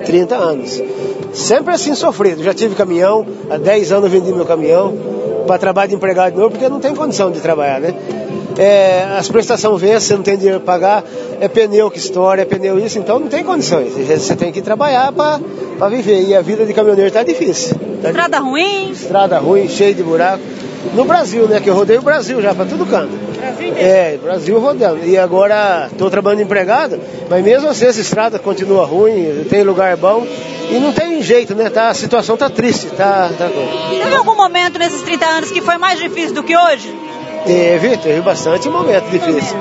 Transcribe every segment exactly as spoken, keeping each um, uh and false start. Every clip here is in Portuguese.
trinta anos. Sempre assim sofrido. Já tive caminhão, há dez anos eu vendi meu caminhão para trabalhar de empregado de novo, porque não tem condição de trabalhar, né? É, as prestações vencem, você não tem dinheiro para pagar, é pneu que estoura, é pneu isso, então não tem condições. Você tem que trabalhar para viver. E a vida de caminhoneiro está difícil. Tá Estrada difícil. ruim? Estrada ruim, cheia de buraco. No Brasil, né? Que eu rodei o Brasil já, para todo canto. Brasil inteiro? É, Brasil rodando. E agora estou trabalhando de empregado, mas mesmo assim essa estrada continua ruim, tem lugar bom. E não tem jeito, né? Tá, a situação tá triste. Tá, tá... Teve algum momento nesses trinta anos que foi mais difícil do que hoje? Teve, teve bastante momento difícil.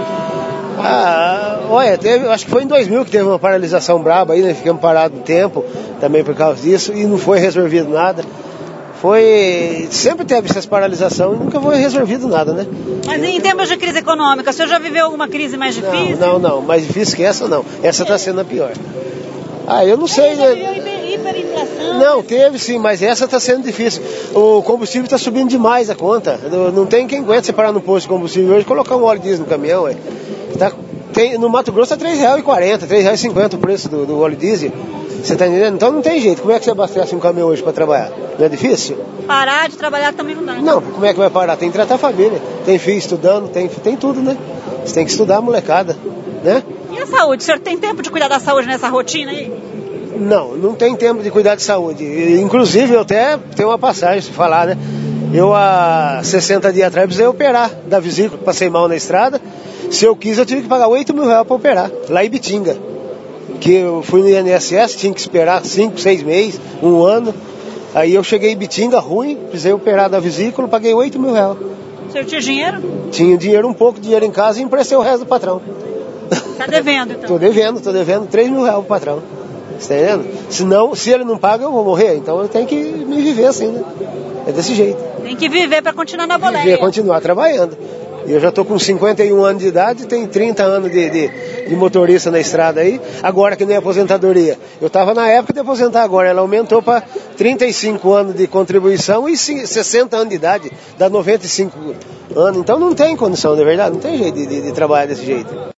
Ah, olha, teve, acho que foi em dois mil que teve uma paralisação braba aí, né? Ficamos parados no tempo, também por causa disso, e não foi resolvido nada. Foi, sempre teve essas paralisações e nunca foi resolvido nada, né? Mas em termos de crise econômica, o senhor já viveu alguma crise mais difícil? Não, não, não, mais difícil que essa não. Essa tá sendo a pior. Ah, eu não sei, já né? viveu hiperinflação? Não, teve sim, mas essa está sendo difícil. O combustível está subindo demais a conta. Não tem quem aguenta você parar no posto de combustível hoje e colocar um óleo diesel no caminhão. Ué. Tá, tem, no Mato Grosso está três reais e quarenta centavos, três reais e cinquenta centavos o preço do, do óleo diesel. Você está entendendo? Então não tem jeito. Como é que você abastece um caminhão hoje para trabalhar? Não é difícil? Parar de trabalhar também não dá. Não, como é que vai parar? Tem que tratar a família. Tem filho estudando, tem, tem tudo, né? Você tem que estudar a molecada, né? E a saúde? O senhor tem tempo de cuidar da saúde nessa rotina aí? Não, não tem tempo de cuidar de saúde. Inclusive, eu até tenho uma passagem, se falar, né? Eu, há sessenta dias atrás, precisei operar da vesícula, passei mal na estrada. Se eu quis, eu tive que pagar oito mil reais para operar, lá em Bitinga. Que eu fui no I N S S, tinha que esperar cinco, seis meses, um ano. Aí eu cheguei em Bitinga, ruim, precisei operar da vesícula, paguei oito mil reais. O senhor tinha dinheiro? Tinha dinheiro, um pouco de dinheiro em casa e emprestei o resto do patrão. Tá devendo, então? Tô devendo, tô devendo três mil reais pro patrão. Você tá entendendo? Se, não, se ele não paga, eu vou morrer. Então eu tenho que me viver assim, né? É desse jeito. Tem que viver para continuar na boleia. Viver, continuar trabalhando. E eu já estou com cinquenta e um anos de idade, tenho trinta anos de, de, de motorista na estrada aí. Agora que nem aposentadoria. Eu estava na época de aposentar agora. Ela aumentou para trinta e cinco anos de contribuição e sessenta anos de idade. Dá noventa e cinco anos. Então não tem condição, de verdade. Não tem jeito de, de, de trabalhar desse jeito.